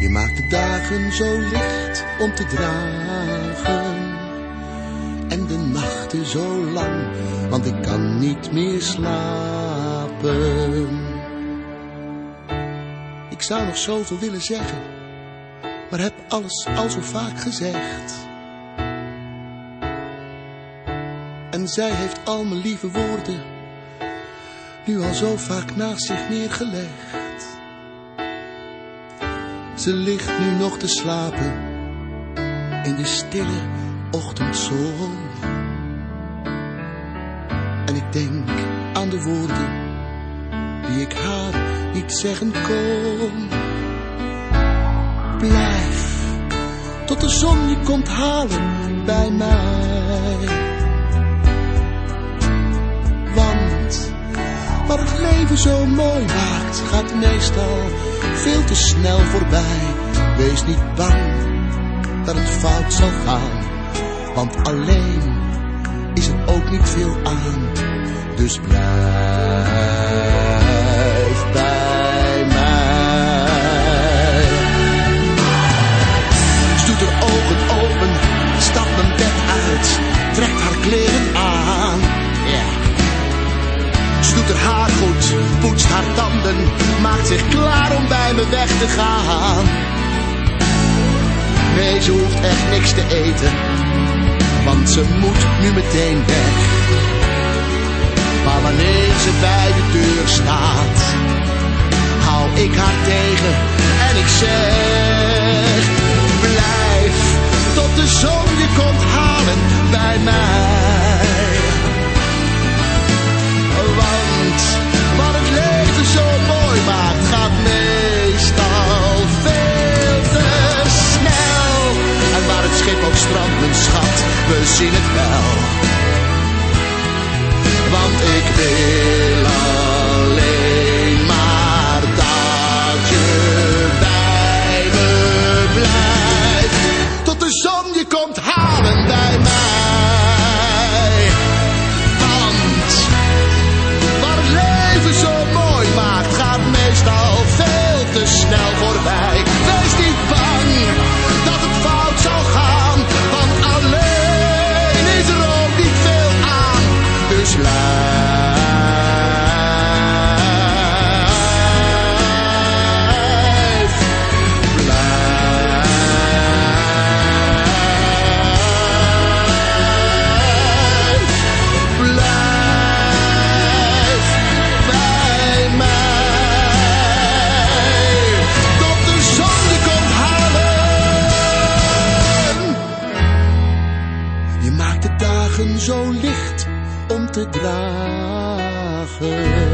Je maakt de dagen zo licht om te dragen en de nachten zo lang, want ik kan niet meer slapen. Ik zou nog zoveel willen zeggen, maar heb alles al zo vaak gezegd. En zij heeft al mijn lieve woorden nu al zo vaak naast zich neergelegd. Ze ligt nu nog te slapen in de stille ochtendzon. En ik denk aan de woorden die ik haar niet zeggen kon. Blijf tot de zon je komt halen bij mij. Want wat het leven zo mooi maakt, gaat meestal veel te snel voorbij. Wees niet bang dat het fout zal gaan, want alleen is er ook niet veel aan. Dus blijf bij mij. Ze doet haar ogen open, stapt mijn bed uit, trekt haar kleren aan. Ze doet haar haar goed, poetst haar tanden, maakt zich klaar om bij me weg te gaan. Nee, ze hoeft echt niks te eten, want ze moet nu meteen weg. Maar wanneer ze bij de deur staat, hou ik haar tegen en ik zeg: blijf tot de zon je komt halen bij mij. Want wat het leven zo mooi maakt, gaat meestal veel te snel. En waar het schip ook strandt, mijn schat, we zien het wel. Want ik wil alleen maar dat je bij me blijft. Tot de zon je komt halen bij mij. Want wat het leven zo mooi maakt, gaat meestal veel te snel voorbij. Wees niet bang dat het fout zal gaan, want alleen is er ook niet veel aan. Dus zo licht om te dragen.